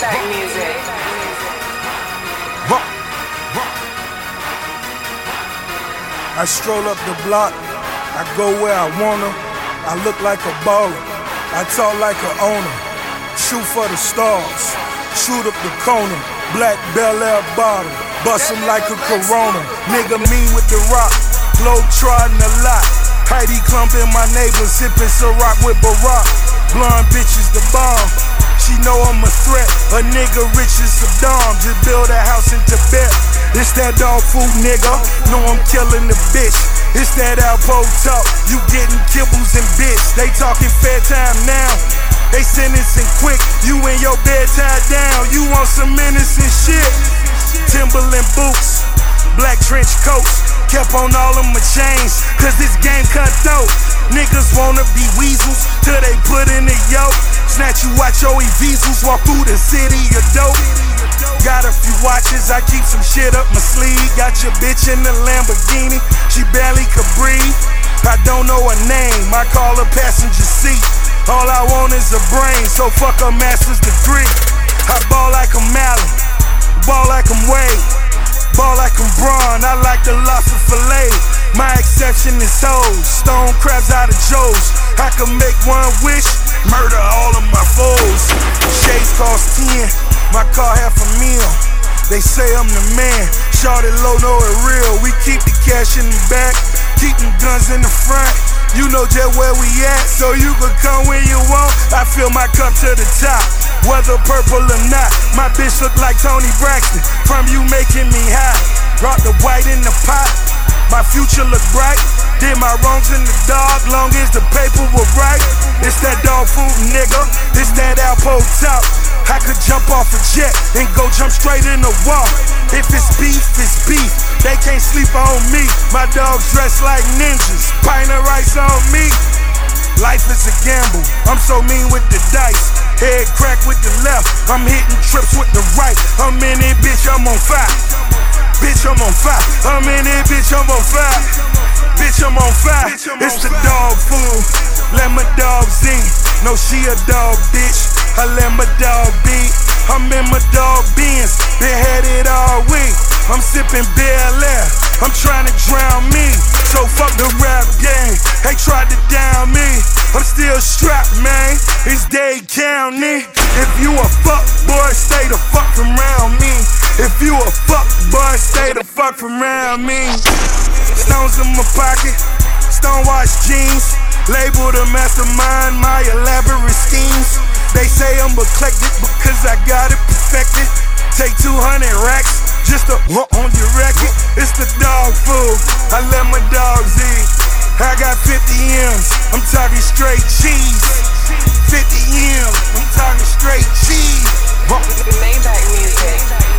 Maybach music. I stroll up the block, I go where I wanna. I look like a baller, I talk like a owner. Shoot for the stars, shoot up the corner. Black Bel Air bottle, bust 'em like a Corona. Nigga mean with the rock, globe trotting a lot. Heidi Klump in my neighbor, sipping Ciroc with Barack. Blonde bitches the bomb, she know I'm a threat. A nigga rich as Saddam, just build a house in Tibet. It's that dog food nigga, know I'm killing the bitch. It's that Alpo talk, you getting kibbles and bits. They talking fair time now, they sentencing quick. You in your bed tied down, you want some innocent shit. Timberland boots, black trench coats, kept on all of my chains, cause this game cut dope. Niggas wanna be weasels, till they put in the yoke. Snatch you out your E-Visals, walk through the city of dope. Got a few watches, I keep some shit up my sleeve. Got your bitch in the Lamborghini, she barely could breathe. I don't know her name, I call her passenger seat. All I want is a brain, so fuck a master's degree. I ball like I'm Allen, ball like I'm Wade, ball like I'm Braun, I like the lobster fillet. My exception is hoes, stone crabs out of Joe's. I can make one wish, murder all of my foes. Shades cost 10, my car $500,000. They say I'm the man, shorty low know it real. We keep the cash in the back, keep them guns in the front. You know just where we at, so you can come when you want. I fill my cup to the top, whether purple or not. My bitch look like Toni Braxton, from you making me hot. Brought the white in the pot, my future look bright. Did my wrongs in the dark, long as the paper was right. It's that dog food nigga, it's that Alpo top. I could jump off a jet and go jump straight in the wall. If it's beef, it's beef. They can't sleep on me. My dogs dressed like ninjas, pint of rice on me. Life is a gamble, I'm so mean with the dice. Head crack with the left, I'm hitting trips with the right. I'm in it, bitch, I'm on fire. Bitch, I'm on fire. I'm in it, bitch, I'm on fire. Bitch, I'm on fire. It's the dog food, let my dogs eat. No, she a dog, bitch, I let my dog beat. I'm in my dog beans, been headed all week. I'm sipping Bel Air, I'm trying to drown me. So fuck the rap game, they tried to down me. I'm still strapped, man, it's Dade County. If you a fuck boy, stay the fuck from around me. If you a fuck boy, stay the fuck from around me. Stones in my pocket, stonewashed jeans. Label the mastermind, my elaborate schemes. They say I'm eclectic because I got it perfected. Take 200 racks just to on your record. It's the dog food, I let my dogs eat. I got 50 M's, I'm talking straight cheese. 50 M's, I'm talking straight cheese. Maybach music.